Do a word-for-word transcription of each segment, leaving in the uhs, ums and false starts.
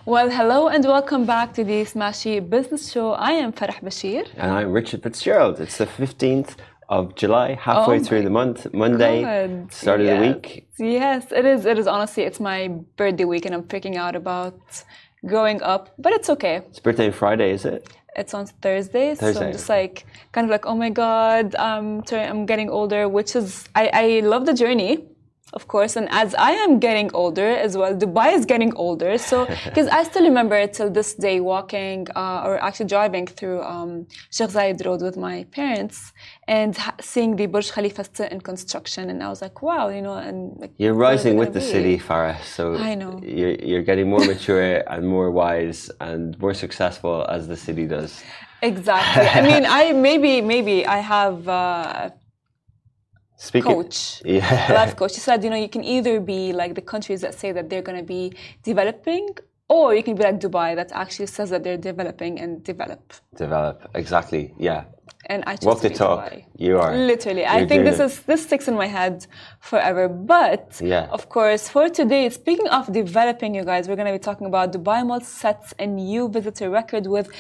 Well, hello and welcome back to the Smashy Business Show. I am Farah Bashir. And I'm Richard Fitzgerald. It's the fifteenth of July, halfway Oh through the month, Monday, God. start of Yes. the week. Yes, it is. It is honestly, it's my birthday week and I'm freaking out about growing up, but it's okay. It's birthday on Friday, is it? It's on Thursday, so Thursday. I'm just like, kind of like, oh my God, um, I'm getting older, which is, I, I love the journey. Of course, and as I am getting older as well, Dubai is getting older. So, because I still remember till this day walking uh, or actually driving through um, Sheikh Zayed Road with my parents and ha- seeing the Burj Khalifa still in construction, and I was like, wow, you know. And like, You're what is it rising gonna with the be? city, Farah. So I know. You're, you're getting more mature and more wise and more successful as the city does. Exactly. I mean, I maybe maybe I have. Uh, Speaking, coach, yeah. a life coach. She said, you know, you can either be like the countries that say that they're going to be developing, or you can be like Dubai that actually says that they're developing and develop. Develop, exactly, yeah. And I chose Walk to the be talk. Dubai. You are. Literally. I You're think doing this it. is this sticks in my head forever. But Yeah. of course, for today, speaking of developing, you guys, we're going to be talking about Dubai Mall sets a new visitor record with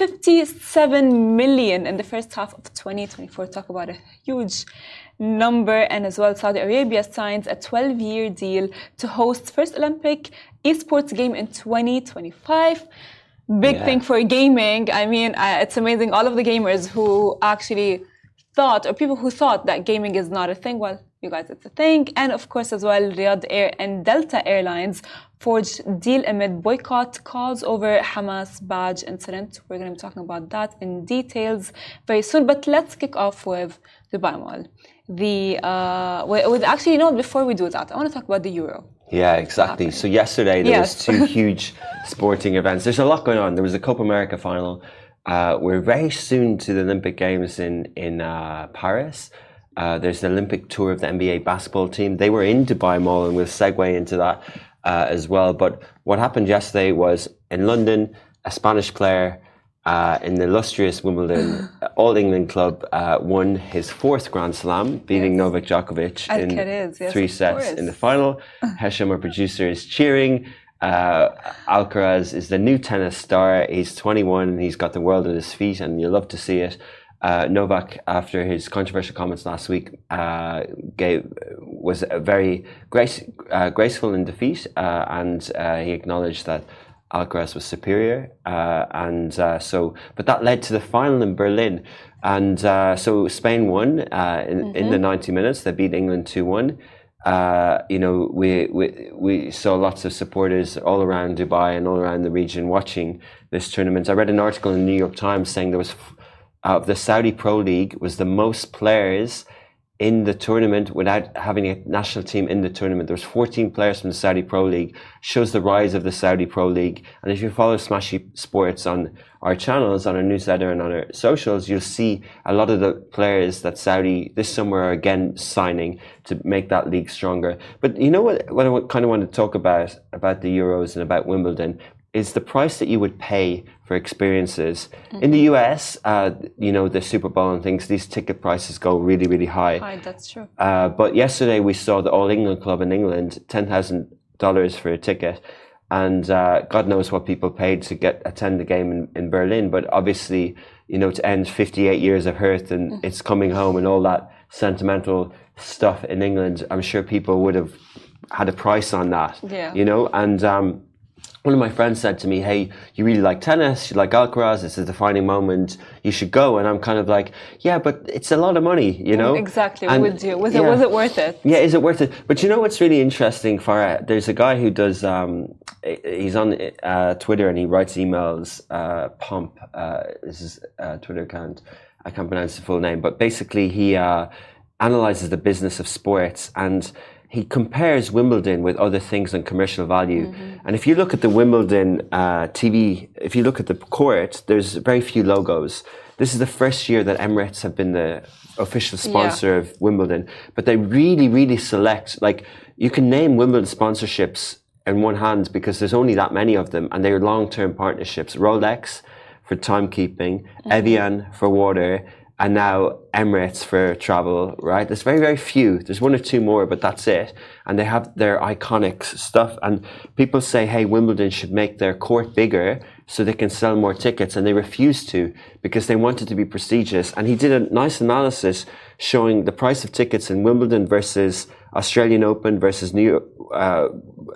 fifty-seven million in the first half of twenty twenty-four. Talk about a huge number. And as well, Saudi Arabia signs a twelve-year deal to host first Olympic esports game in twenty twenty-five. Big Yeah. thing for gaming. I mean, uh, it's amazing. All of the gamers who actually thought, or people who thought that gaming is not a thing, well, you guys, it's a thing. And of course, as well, Riyadh Air and Delta Airlines forged deal amid boycott calls over Hamas badge incident. We're going to be talking about that in details very soon. But let's kick off with Dubai Mall. The uh, with, with actually, you know, before we do that, I want to talk about the Euro. Yeah, exactly. So yesterday there Yes. was two huge sporting events. There's a lot going on. There was a Copa America final. Uh, we're very soon to the Olympic Games in in uh, Paris. Uh, there's the Olympic tour of the N B A basketball team. They were in Dubai Mall, and we'll segue into that uh, as well. But what happened yesterday was in London, a Spanish player uh, in the illustrious Wimbledon All England club uh, won his fourth Grand Slam, beating Yes. Novak Djokovic in Alcaraz, yes, three of sets course. in the final. Hesham, our producer, is cheering. Uh, Alcaraz is the new tennis star. He's twenty-one and he's got the world at his feet, and you love to see it. Uh, Novak, after his controversial comments last week, uh, gave was uh, very grace, uh, graceful in defeat, uh, and uh, he acknowledged that Alcaraz was superior, uh, and uh, so. But that led to the final in Berlin, and uh, so Spain won uh, in, mm-hmm. in the ninety minutes. They beat England two one. Uh, you know, we, we we saw lots of supporters all around Dubai and all around the region watching this tournament. I read an article in the New York Times saying there was uh, the Saudi Pro League was the most players in the tournament without having a national team in the tournament. There was fourteen players from the Saudi Pro League. Shows the rise of the Saudi Pro League. And if you follow Smashy Sports on our channels, on our newsletter and on our socials, you'll see a lot of the players that Saudi this summer are again signing to make that league stronger. But you know what, what I kind of want to talk about, about the Euros and about Wimbledon, is the price that you would pay for experiences. Mm-hmm. In the U S, uh, you know, the Super Bowl and things, these ticket prices go really, really high. High, that's true. Uh, but yesterday we saw the All England Club in England, ten thousand dollars for a ticket. And uh, God knows what people paid to get attend the game in, in Berlin. But obviously, you know, to end fifty-eight years of hurt and mm-hmm. it's coming home and all that sentimental stuff in England, I'm sure people would have had a price on that, yeah. you know, and um, one of my friends said to me, hey, you really like tennis, you like Alcaraz, it's a defining moment, you should go. And I'm kind of like, yeah, but it's a lot of money, you know? Exactly, and, would you? Was, yeah. it, was it worth it? Yeah, is it worth it? But you know what's really interesting, Farah? There's a guy who does, um, he's on uh, Twitter and he writes emails, uh, Pomp, uh, this is a Twitter account, I can't pronounce the full name, but basically he uh, analyzes the business of sports, and he compares Wimbledon with other things on commercial value. Mm-hmm. And if you look at the Wimbledon uh, T V, if you look at the court, there's very few logos. This is the first year that Emirates have been the official sponsor yeah. of Wimbledon. But they really, really select, like, you can name Wimbledon sponsorships in one hand because there's only that many of them, and they're long-term partnerships. Rolex for timekeeping, mm-hmm. Evian for water, and now Emirates for travel, right? There's very, very few. There's one or two more, but that's it. And they have their iconic stuff. And people say, hey, Wimbledon should make their court bigger so they can sell more tickets. And they refuse to because they want it to be prestigious. And he did a nice analysis showing the price of tickets in Wimbledon versus Australian Open versus New York, uh,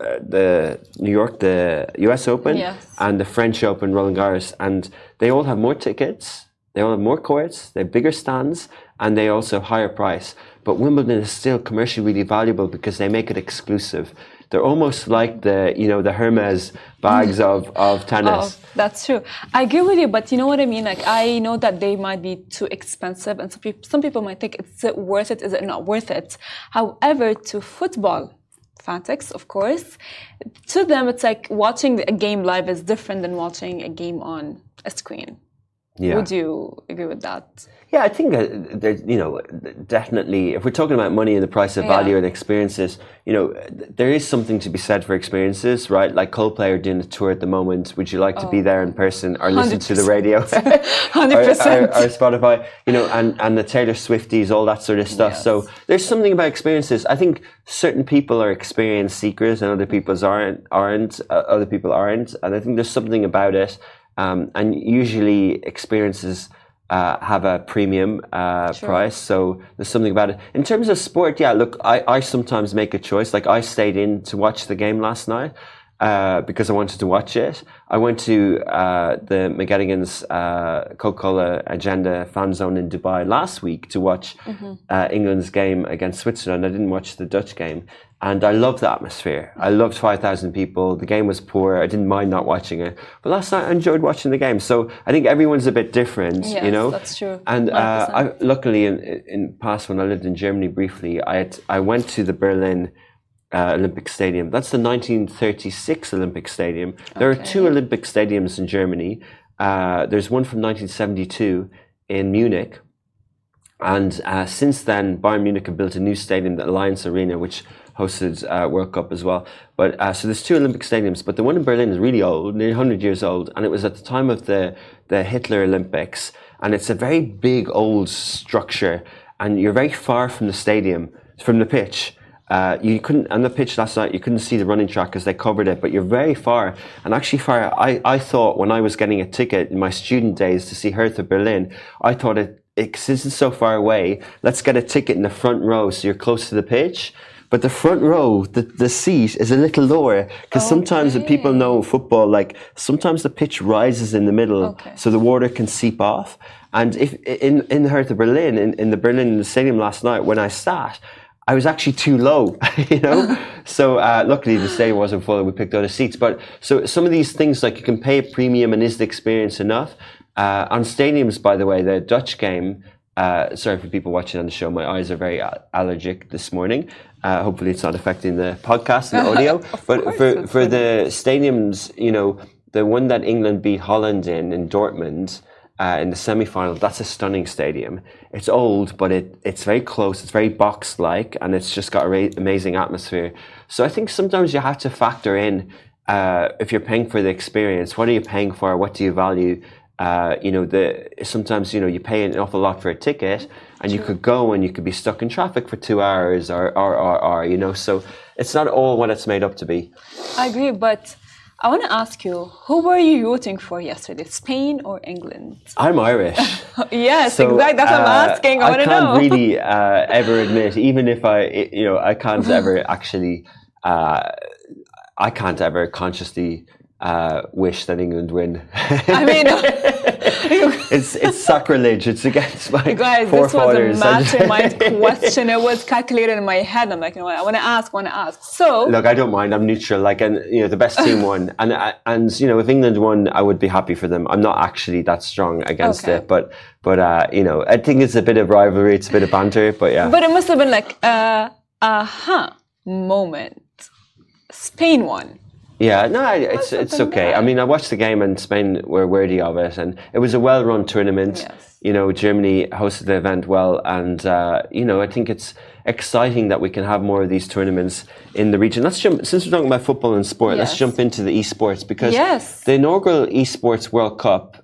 the New York, the U S Open, yes. and the French Open, Roland Garros. And they all have more tickets. They all have more courts, they have bigger stands, and they also have higher price. But Wimbledon is still commercially really valuable because they make it exclusive. They're almost like the, you know, the Hermes bags of, of tennis. Oh, that's true. I agree with you, but you know what I mean? Like, I know that they might be too expensive, and some people, some people might think, is it worth it? Is it not worth it? However, to football fanatics, of course, to them, it's like watching a game live is different than watching a game on a screen. Yeah. Would you agree with that? Yeah, I think that there's, you know, definitely, if we're talking about money and the price of value yeah. and experiences, you know, there is something to be said for experiences, right? Like Coldplay are doing a tour at the moment. Would you like oh. to be there in person or listen to the radio? one hundred percent. or, or, or Spotify, you know, and, and the Taylor Swifties, all that sort of stuff. Yes. So there's something about experiences. I think certain people are experience seekers and other people aren't, aren't uh, other people aren't. And I think there's something about it. Um, and usually experiences uh, have a premium uh, sure. price, so there's something about it. In terms of sport, yeah, look, I, I sometimes make a choice. Like I stayed in to watch the game last night uh, because I wanted to watch it. I went to uh, the McGettigan's uh, Coca-Cola Agenda fan zone in Dubai last week to watch mm-hmm. uh, England's game against Switzerland. I didn't watch the Dutch game. And I loved the atmosphere. I loved five thousand people. The game was poor. I didn't mind not watching it. But last night I enjoyed watching the game. So I think everyone's a bit different, yes, you know? That's true. And uh, I, luckily in, in past when I lived in Germany briefly, I had, I went to the Berlin uh, Olympic Stadium. That's the nineteen thirty-six Olympic Stadium. There okay. are two Olympic stadiums in Germany. Uh, there's one from nineteen seventy-two in Munich. And uh, since then, Bayern Munich have built a new stadium, the Allianz Arena, which hosted uh, World Cup as well. But uh, so there's two Olympic stadiums, but the one in Berlin is really old, nearly one hundred years old, and it was at the time of the the Hitler Olympics. And it's a very big old structure, and you're very far from the stadium, from the pitch. Uh, you couldn't, on the pitch last night, you couldn't see the running track because they covered it, but you're very far. And actually far, I, I thought when I was getting a ticket in my student days to see Hertha Berlin, I thought it, it, since it's so far away, let's get a ticket in the front row so you're close to the pitch. But the front row, the, the seat is a little lower because okay. sometimes when people know football, like sometimes the pitch rises in the middle okay. so the water can seep off. And if in, in Hertha Berlin, in, in the Berlin Stadium last night, when I sat, I was actually too low, you know? So uh, luckily the stadium wasn't full and we picked other seats. But so some of these things, like you can pay a premium and is the experience enough? Uh, on stadiums, by the way, the Dutch game, uh, sorry for people watching on the show, my eyes are very allergic this morning. Uh, hopefully it's not affecting the podcast and the audio. But for, for the stadiums, you know, the one that England beat Holland in, in Dortmund, uh, in the semi-final, that's a stunning stadium. It's old, but it, it's very close. It's very box-like, and it's just got an amazing atmosphere. So I think sometimes you have to factor in, uh, if you're paying for the experience, what are you paying for? What do you value? Uh, you know, the, sometimes, you know, you pay an awful lot for a ticket and True. You could go and you could be stuck in traffic for two hours or, or, or, or, you know, so it's not all what it's made up to be. I agree, but I want to ask you, who were you rooting for yesterday, Spain or England? I'm Irish. Yes, so, exactly. That's what uh, I'm asking. I, I want to know. I can't really uh, ever admit, even if I, you know, I can't ever actually, uh, I can't ever consciously Uh, wish that England win. I mean, it's it's sacrilege. It's against my guys, forefathers. This was a mastermind question. It was calculated in my head. I'm like, you know what? I want to ask. Want to ask. So look, I don't mind. I'm neutral. Like, and you know, the best team won, and and you know, if England won, I would be happy for them. I'm not actually that strong against okay. it, but but uh, you know, I think it's a bit of rivalry. It's a bit of banter, but yeah. But it must have been like a uh, aha moment. Spain won. Yeah, no, it's it's okay. Bad. I mean, I watched the game and Spain were worthy of it, and it was a well-run tournament. Yes. You know, Germany hosted the event well, and uh, you know, I think it's exciting that we can have more of these tournaments in the region. Let's jump, since we're talking about football and sport, yes. let's jump into the esports because yes. the inaugural esports World Cup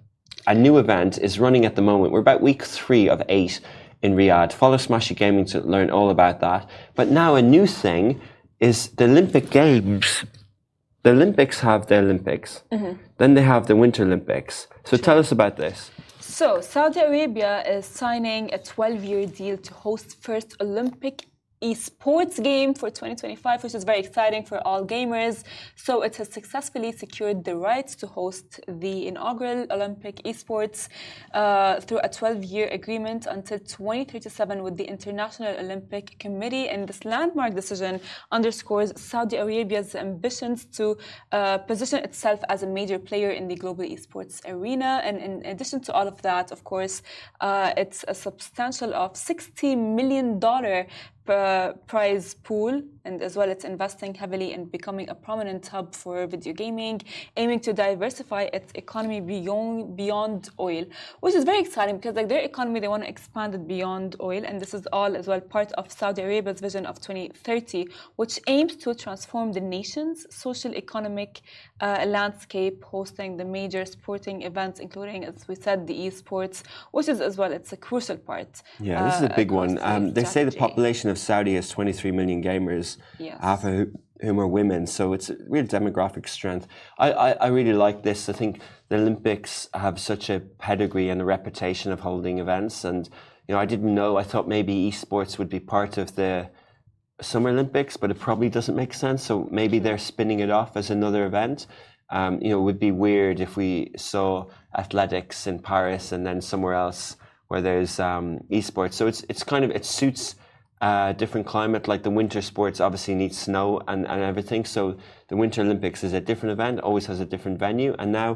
a new event is running at the moment. We're about week three of eight in Riyadh. Follow Smashy Gaming to learn all about that. But now a new thing is the Olympic Games. The Olympics have the Olympics. Mm-hmm. Then they have the Winter Olympics. So tell us about this. So Saudi Arabia is signing a twelve-year deal to host first Olympic esports game for twenty twenty-five, which is very exciting for all gamers. So it has successfully secured the rights to host the inaugural Olympic esports uh, through a twelve-year agreement until twenty thirty-seven with the International Olympic Committee. And this landmark decision underscores Saudi Arabia's ambitions to uh, position itself as a major player in the global esports arena. And in addition to all of that, of course, uh, it's a substantial of sixty million dollars Uh, prize pool, and as well it's investing heavily in becoming a prominent hub for video gaming, aiming to diversify its economy beyond beyond oil, which is very exciting because like their economy, they want to expand it beyond oil, and this is all as well part of Saudi Arabia's vision of twenty thirty, which aims to transform the nation's social economic uh, landscape, hosting the major sporting events, including, as we said, the esports, which is as well it's a crucial part. Yeah, this uh, is a big one. Um, they say the population of Saudi has twenty-three million gamers, yes. half of whom are women, so it's a real demographic strength. I, I, I really like this. I think the Olympics have such a pedigree and a reputation of holding events, and you know, I didn't know. I thought maybe esports would be part of the Summer Olympics, but it probably doesn't make sense. So maybe they're spinning it off as another event. Um, you know, it would be weird if we saw athletics in Paris and then somewhere else where there's um, esports. So it's it's kind of it suits. Uh, different climate, like the winter sports obviously need snow and, and everything. So the Winter Olympics is a different event, always has a different venue. And now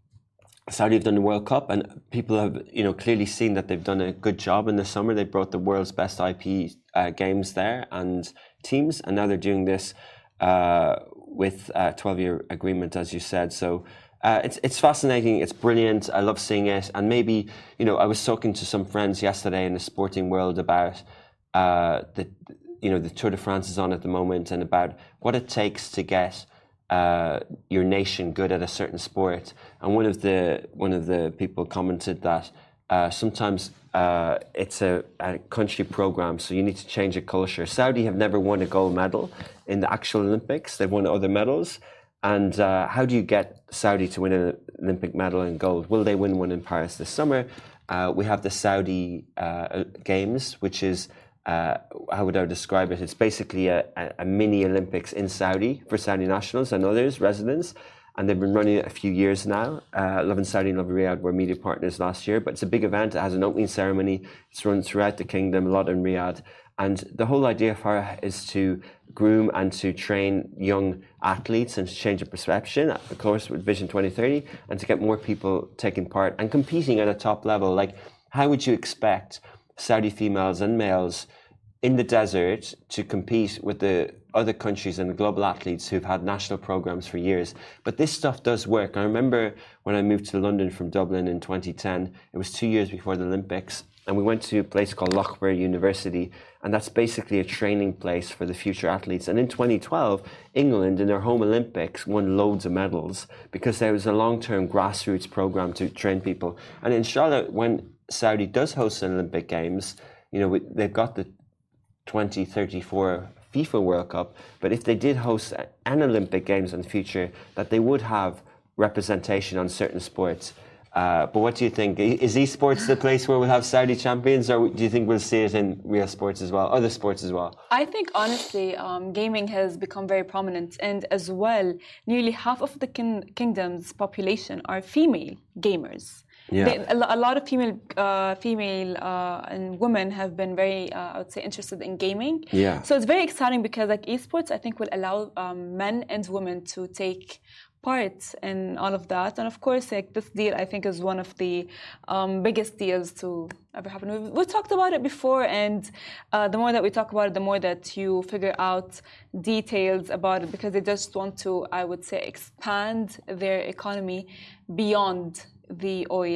Saudi have done the World Cup, and people have, you know, clearly seen that they've done a good job in the summer. They brought the world's best I P uh, games there and teams, and now they're doing this uh, with a twelve-year agreement, as you said. So uh, it's it's fascinating. It's brilliant. I love seeing it. And maybe, you know, I was talking to some friends yesterday in the sporting world about Uh, the you know the Tour de France is on at the moment, and about what it takes to get uh, your nation good at a certain sport. And one of the one of the people commented that uh, sometimes uh, it's a, a country program, so you need to change a culture. Saudi have never won a gold medal in the actual Olympics. They've won other medals. And uh, how do you get Saudi to win an Olympic medal in gold? Will they win one in Paris this summer? Uh, we have the Saudi uh, Games, which is Uh, how would I describe it? It's basically a, a, a mini Olympics in Saudi for Saudi nationals and others, residents. And they've been running it a few years now. Uh, Lovin Saudi and Lovin Riyadh were media partners last year, but it's a big event. It has an opening ceremony. It's run throughout the kingdom, a lot in Riyadh. And the whole idea, Farah, is to groom and to train young athletes and to change the perception, of course, with Vision twenty thirty, and to get more people taking part and competing at a top level. Like, how would you expect Saudi females and males in the desert to compete with the other countries and the global athletes who've had national programs for years? But this stuff does work. I remember when I moved to London from Dublin in twenty ten, it was two years before the Olympics, and we went to a place called Loughborough University, and that's basically a training place for the future athletes. And in twenty twelve, England, in their home Olympics, won loads of medals because there was a long-term grassroots program to train people. And inshallah, when Saudi does host an Olympic Games, you know, they've got the twenty thirty-four FIFA World Cup, but if they did host an Olympic Games in the future, that they would have representation on certain sports. Uh, but what do you think? Is esports the place where we'll have Saudi champions, or do you think we'll see it in real sports as well, other sports as well? I think, honestly, um, gaming has become very prominent, and as well, nearly half of the kin- kingdom's population are female gamers. Yeah. They, a lot of female, uh, female uh, and women have been very, uh, I would say, interested in gaming. Yeah. So it's very exciting because, like, esports, I think, will allow um, men and women to take part in all of that. And of course, like, this deal, I think, is one of the um, biggest deals to ever happen. We've, we've talked about it before, and uh, the more that we talk about it, the more that you figure out details about it, because they just want to, I would say, expand their economy beyond the oil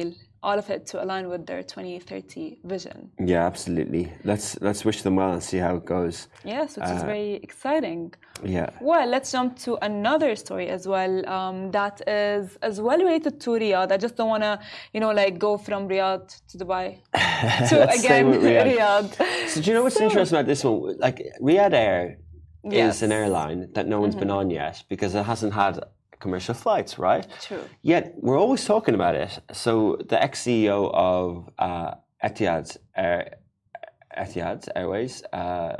all of it to align with their twenty thirty vision. Yeah, absolutely. Let's let's wish them well and see how it goes. Yes, which Uh, is very exciting. Yeah. Well, let's jump to another story as well. Um, that is as well related to Riyadh. I just don't want to, you know, like go from Riyadh to Dubai to Let's stay again with Riyadh. Riyadh. So do you know what's So- interesting about this one? Like Riyadh Air Yes. is an airline that no one's been on yet because it hasn't had commercial flights, right? True. Yet we're always talking about it. So the ex-C E O of uh, Etihad, Air, Etihad Airways uh,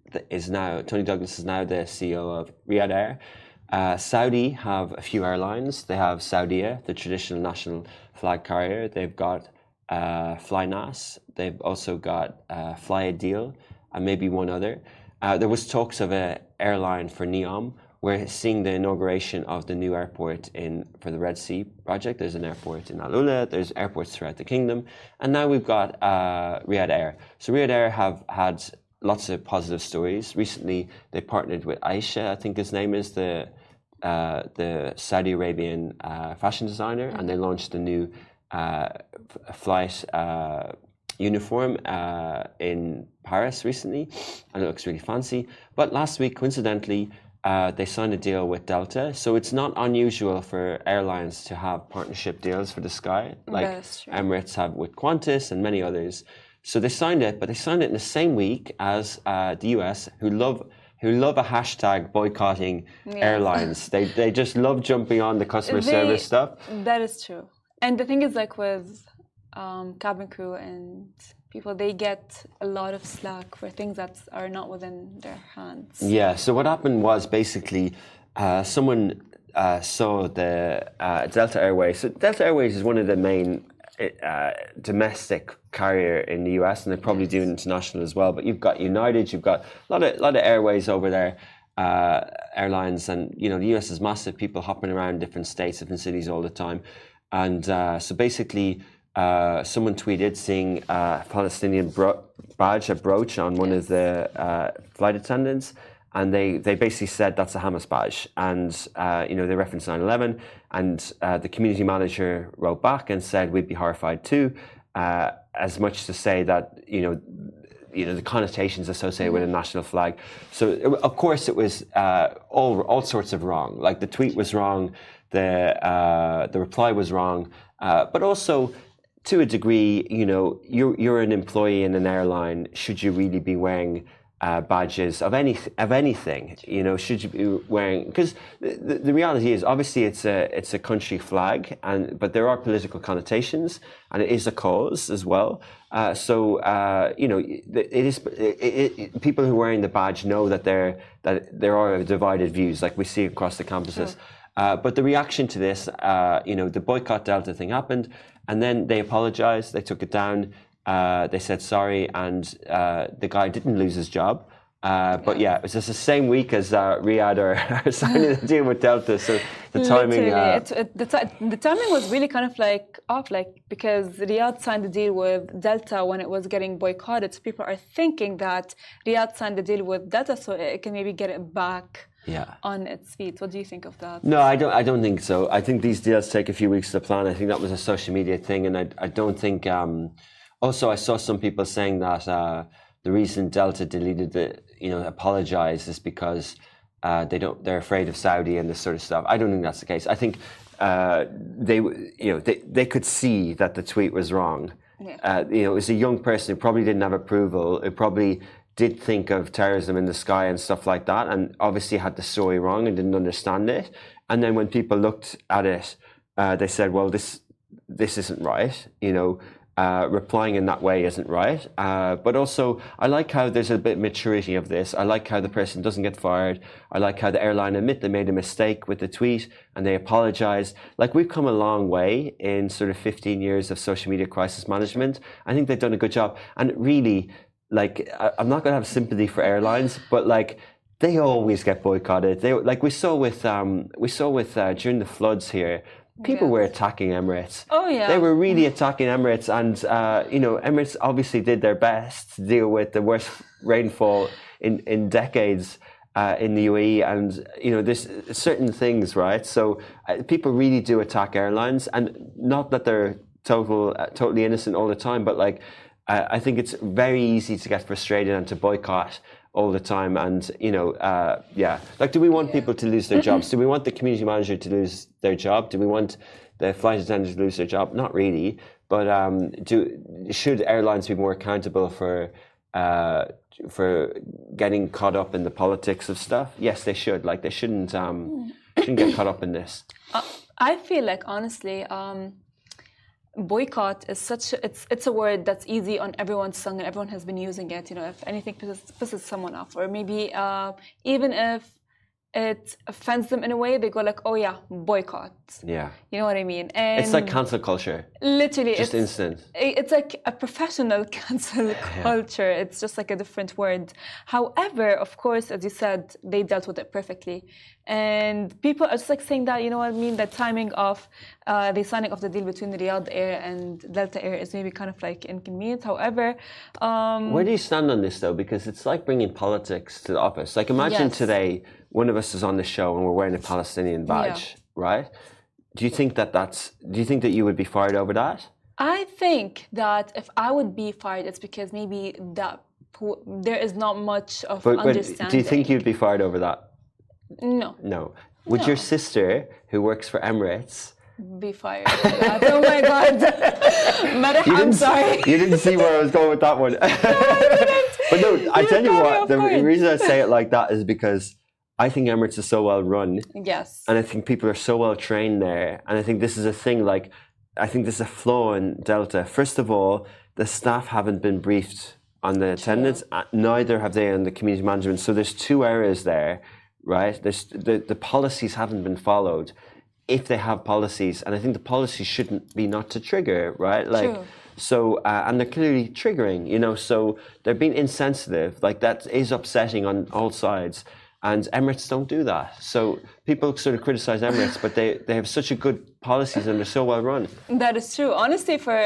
is now, Tony Douglas is now the C E O of Riyadh Air. Uh, Saudi have a few airlines. They have Saudia, the traditional national flag carrier. They've got uh, FlyNas. They've also got uh, Flyadil and maybe one other. Uh, there was talks of an airline for NEOM. We're seeing the inauguration of the new airport in for the Red Sea project. There's an airport in Al Ula. There's airports throughout the kingdom, and now we've got uh, Riyadh Air. So Riyadh Air have had lots of positive stories. Recently, they partnered with Aisha, I think his name is the uh, the Saudi Arabian uh, fashion designer, and they launched a new uh, f- flight uh, uniform uh, in Paris recently, and it looks really fancy. But last week, coincidentally, uh, they signed a deal with Delta. So it's not unusual for airlines to have partnership deals for the sky, like That's true. Emirates have with Qantas and many others. So they signed it, but they signed it in the same week as uh, the U S, who love who love a hashtag boycotting airlines. They they just love jumping on the customer They- service stuff. That is true. And the thing is, like with um, cabin crew and people, they get a lot of slack for things that are not within their hands. Yeah, so what happened was basically uh, someone uh, saw the uh, Delta Airways. So Delta Airways is one of the main uh, domestic carrier in the U S, and they probably do international as well. But you've got United, you've got a lot of, lot of airways over there, uh, airlines, and you know the U S is massive. People hopping around different states, different cities all the time. And uh, so basically, uh, someone tweeted seeing a Palestinian bro- badge, a brooch on one of the uh, flight attendants, and they, they basically said that's a Hamas badge. And, uh, you know, they referenced nine eleven, and uh, the community manager wrote back and said we'd be horrified too, uh, as much to say that, you know, you know, the connotations associated with a national flag. So, it, of course, it was uh, all all sorts of wrong. Like, the tweet was wrong, the uh, the reply was wrong, uh, but also, to a degree, you know, you're you're an employee in an airline. Should you really be wearing uh, badges of any of anything? You know, should you be wearing? Because the, the, the reality is, obviously, it's a it's a country flag, and but there are political connotations, and it is a cause as well. Uh, so uh, you know, it is it, it, it, people who are wearing the badge know that there that there are divided views, like we see across the campuses. Sure. Uh, but the reaction to this, uh, you know, the boycott Delta thing happened, and then they apologized, they took it down, uh, they said sorry, and uh, the guy didn't lose his job. Uh, but yeah, it was just the same week as uh, Riyadh are, are signing the deal with Delta, so the timing... Literally, Uh, it, it, the, t- the timing was really kind of like off, like because Riyadh signed the deal with Delta when it was getting boycotted, so people are thinking that Riyadh signed the deal with Delta so it can maybe get it back Yeah. on its feet. What do you think of that? No, I don't. I don't think so. I think these deals take a few weeks to plan. I think that was a social media thing, and I, I don't think. Um, also, I saw some people saying that uh, the reason Delta deleted the, you know, apologized is because uh, they don't. They're afraid of Saudi and this sort of stuff. I don't think that's the case. I think uh, they, you know, they they could see that the tweet was wrong. Yeah. Uh, you know, it was a young person who probably didn't have approval. It probably did think of terrorism in the sky and stuff like that, and obviously had the story wrong and didn't understand it. And then when people looked at it, uh, they said, well, this this isn't right. You know, uh, replying in that way isn't right. Uh, but also, I like how there's a bit of maturity of this. I like how the person doesn't get fired. I like how the airline admit they made a mistake with the tweet and they apologize. Like, we've come a long way in sort of fifteen years of social media crisis management. I think they've done a good job. And really, like, I'm not going to have sympathy for airlines, but like, they always get boycotted. They, like we saw with, um, we saw with uh, during the floods here, people Yes. were attacking Emirates. Oh yeah, They were really attacking Emirates, and uh, you know, Emirates obviously did their best to deal with the worst rainfall in in decades uh, in the U A E, and you know, there's certain things, right? So uh, people really do attack airlines, and not that they're total, uh, totally innocent all the time. But like, uh, I think it's very easy to get frustrated and to boycott all the time. And you know, uh, yeah, like, do we want people to lose their jobs? Do we want the community manager to lose their job? Do we want the flight attendant to lose their job? Not really. But um, do should airlines be more accountable for uh, for getting caught up in the politics of stuff? Yes, they should. Like, they shouldn't um, shouldn't get caught up in this. Uh, I feel like, honestly, um, boycott is such it's it's a word that's easy on everyone's tongue and everyone has been using it. You know, if anything pisses, pisses someone off, or maybe uh, even if it offends them in a way, they go like, "Oh yeah, boycott." Yeah, you know what I mean. And it's like cancel culture. Literally, just it's, instant. It's like a professional cancel culture. Yeah. It's just like a different word. However, of course, as you said, they dealt with it perfectly. And people are just like saying that, you know what I mean, the timing of uh, the signing of the deal between Riyadh Air and Delta Air is maybe kind of like inconvenient. However, um, where do you stand on this though? Because it's like bringing politics to the office. Like, imagine yes. today, one of us is on the show and we're wearing a Palestinian badge, yeah. right? Do you think that that's, do you think that you would be fired over that? I think that if I would be fired, it's because maybe that there is not much of but, understanding. But do you think you'd be fired over that? No. No. Would no. your sister, who works for Emirates, be fired for that? Oh my God. Marah, I'm sorry. You didn't see where I was going with that one. No, I didn't. But no, I you tell you what, the point. reason I say it like that is because I think Emirates is so well run. Yes. And I think people are so well trained there. And I think this is a thing, like, I think there's a flaw in Delta. First of all, the staff haven't been briefed on the attendance. True. Neither have they on the community management. So there's two areas there, right? There's, the, the policies haven't been followed. If they have policies, and I think the policies shouldn't be not to trigger, right? Like, True. So, uh, and they're clearly triggering, you know, so they're being insensitive. Like, that is upsetting on all sides. And Emirates don't do that. So people sort of criticize Emirates, but they, they have such a good policies and they're so well run. That is true. Honestly, for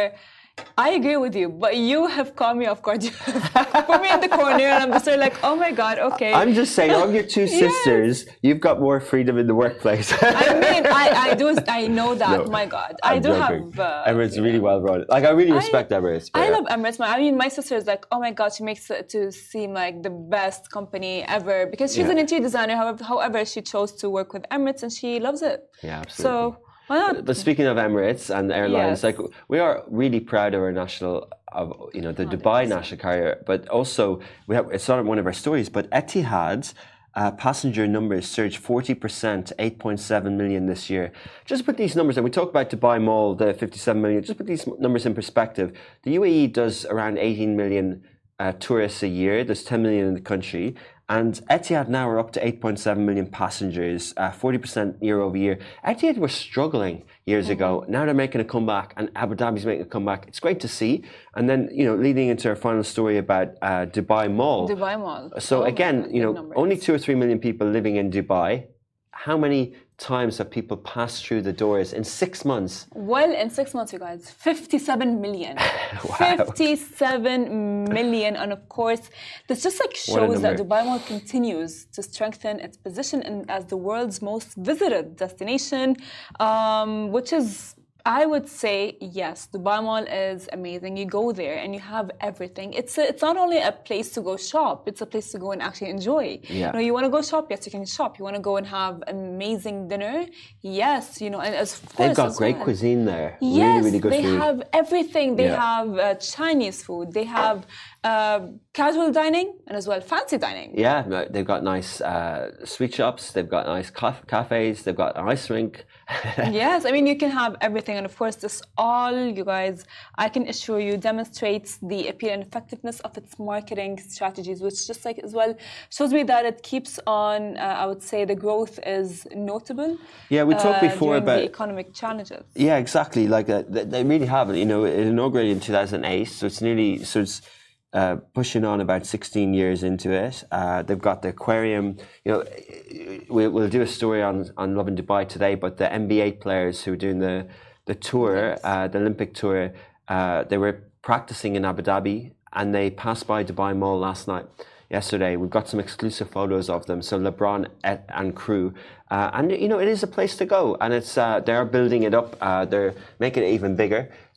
I agree with you, but you have caught me off guard. You put me in the corner and I'm just sort of like, oh my God, okay. I'm just saying, of your two sisters, yes. you've got more freedom in the workplace. I mean, I, I do, I know that, no, my God. I I'm do joking. have... Uh, Emirates really well run. Like, I really respect I, Emirates. I yeah. love Emirates. I mean, my sister is like, oh my God, she makes it to seem like the best company ever because she's yeah. an interior designer. However, however, she chose to work with Emirates and she loves it. Yeah, absolutely. So, why not? But speaking of Emirates and airlines, yes. like, we are really proud of our national, of you know, the one hundred percent. Dubai national carrier. But also, we have it's not one of our stories, but Etihad's uh, passenger numbers surged forty percent, eight point seven million this year. Just put these numbers, and we talk about Dubai Mall, the fifty-seven million. Just put these numbers in perspective. The U A E does around eighteen million uh, tourists a year. There's ten million in the country. And Etihad now are up to eight point seven million passengers, uh, forty percent year over year. Etihad were struggling years mm-hmm. ago. Now they're making a comeback, and Abu Dhabi's making a comeback. It's great to see. And then, you know, leading into our final story about uh, Dubai Mall. Dubai Mall. So oh, again, God, you know, numbers. only two or three million people living in Dubai. How many times have people passed through the doors in six months? Well, in six months, you guys, fifty-seven million. Wow. fifty-seven million. And of course, this just like shows that Dubai Mall continues to strengthen its position in, as the world's most visited destination, um, which is, I would say, yes, Dubai Mall is amazing. You go there and you have everything. It's a, it's not only a place to go shop, it's a place to go and actually enjoy. Yeah. You know, you want to go shop, yes, you can shop. You want to go and have amazing dinner, yes, you know, and as of course, they've got great well. cuisine there. Yes, really, really good they food. have everything. They yeah. have uh, Chinese food. They have uh, casual dining and as well fancy dining. Yeah, they've got nice uh, sweet shops. They've got nice caf- cafes. They've got an ice rink. Yes, I mean, you can have everything. And of course, this all, you guys, I can assure you, demonstrates the appeal and effectiveness of its marketing strategies, which just like as well shows me that it keeps on, uh, I would say the growth is notable. Yeah, we talked uh, before about the economic challenges. Yeah, exactly. Like uh, they, they really have it. You know, it inaugurated in two thousand eight, so it's nearly, so it's uh, pushing on about sixteen years into it. Uh, they've got the aquarium. You know, we, we'll do a story on, on Lovin Dubai today, but the N B A players who are doing the, the tour, uh, the Olympic tour, uh, they were practicing in Abu Dhabi and they passed by Dubai Mall last night, yesterday. We've got some exclusive photos of them. So LeBron and crew. Uh, and, you know, it is a place to go. And it's uh, they're building it up. Uh, they're making it even bigger.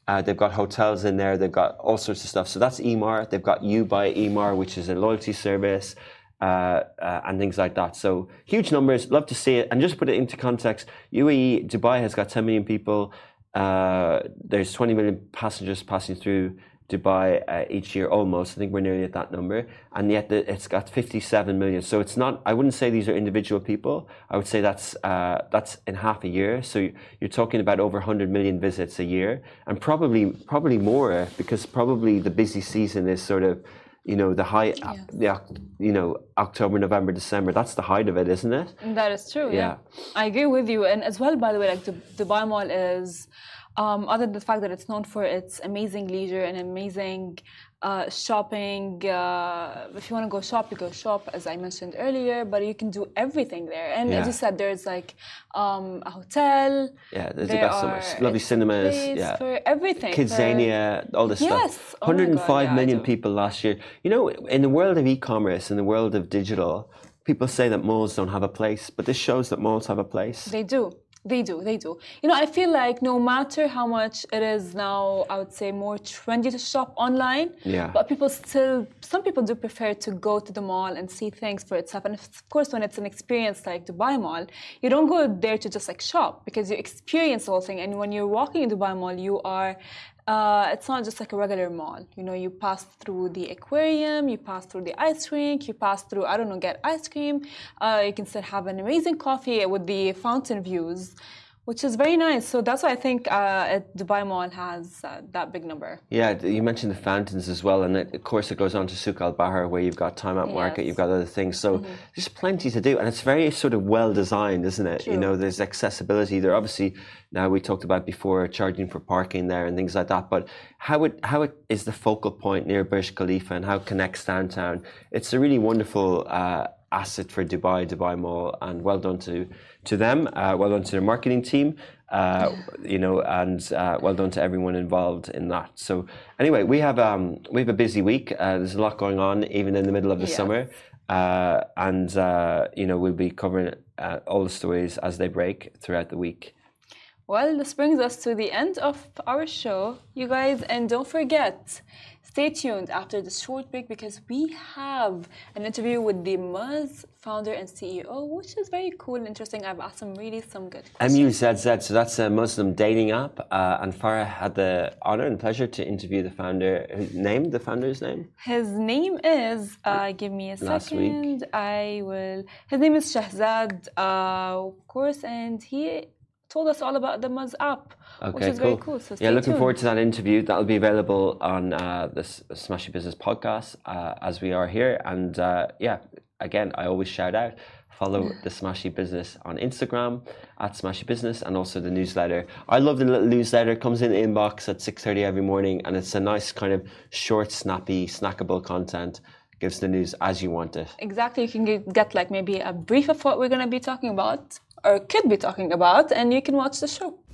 Uh, they've got hotels in there. They've got all sorts of stuff. So that's Emaar. They've got You by Emaar, which is a loyalty service, uh, uh, and things like that. So huge numbers. Love to see it. And just put it into context, U A E, Dubai has got ten million people. Uh, there's twenty million passengers passing through Dubai uh, each year almost. I think we're nearly at that number. And yet the, it's got fifty-seven million. So it's not, I wouldn't say these are individual people. I would say that's uh, that's in half a year. So you're talking about over one hundred million visits a year, and probably probably more, because probably the busy season is sort of, you know, the high, Yeah. the, you know, October, November, December. That's the height of it, isn't it? That is true. Yeah. Yeah. I agree with you. And as well, by the way, like the Dubai Mall is, um, other than the fact that it's known for its amazing leisure and amazing uh, shopping. Uh, if you want to go shop, you go shop, as I mentioned earlier. But you can do everything there. And Yeah. as you said, there's like um, a hotel. Yeah, there's There got so are much lovely a cinemas. place Yeah. for everything. Kidzania, all this Yes. stuff. Oh my God, one hundred five yeah, I million do. people last year. You know, in the world of e-commerce, in the world of digital, people say that malls don't have a place, but this shows that malls have a place. They do. They do. They do. You know, I feel like no matter how much it is now, I would say more trendy to shop online. Yeah. But people still, some people do prefer to go to the mall and see things for itself. And of course, when it's an experience like Dubai Mall, you don't go there to just like shop, because you experience the whole thing. And when you're walking in Dubai Mall, you are. Uh, it's not just like a regular mall. You know, you pass through the aquarium, you pass through the ice rink, you pass through, I don't know, get ice cream. Uh, you can still have an amazing coffee with the fountain views, which is very nice. So that's why I think uh, Dubai Mall has uh, that big number. Yeah, you mentioned the fountains as well, and it, of course it goes on to Souk Al Bahar, where you've got Time Out Market, Yes. you've got other things. So there's plenty to do, and it's very sort of well designed, isn't it? You True. know, there's accessibility. There obviously, now we talked about before, charging for parking there and things like that. But how it how it is the focal point near Burj Khalifa and how it connects downtown. It's a really wonderful uh, asset for Dubai, Dubai Mall, and well done to to them. Uh, well done to their marketing team. Uh, you know, and uh, well done to everyone involved in that. So anyway, we have um, we have a busy week. Uh, there's a lot going on, even in the middle of the Yes. summer, uh, and uh, you know, we'll be covering uh, all the stories as they break throughout the week. Well, this brings us to the end of our show, you guys. And don't forget, stay tuned after this short break, because we have an interview with the Muzz founder and C E O, which is very cool and interesting. I've asked some really some good M questions. U Z Z, so that's a Muslim dating app, uh, and Farah had the honor and pleasure to interview the founder. Whose name? The founder's name? His name is, uh, give me a Last second, I will, his name is Shahzad, uh, of course, and he told us all about the Muzz app, which Okay, is cool. very cool. So stay Yeah, looking tuned. forward to that interview. That'll be available on uh, the S- Smashy Business podcast uh, as we are here. And uh, yeah, again, I always shout out, follow the Smashy Business on Instagram at Smashy Business, and also the newsletter. I love the little newsletter. It comes in the inbox at six thirty every morning, and it's a nice kind of short, snappy, snackable content. Gives the news as you want it. Exactly, you can get, get like maybe a brief of what we're going to be talking about, or could be talking about, and you can watch the show.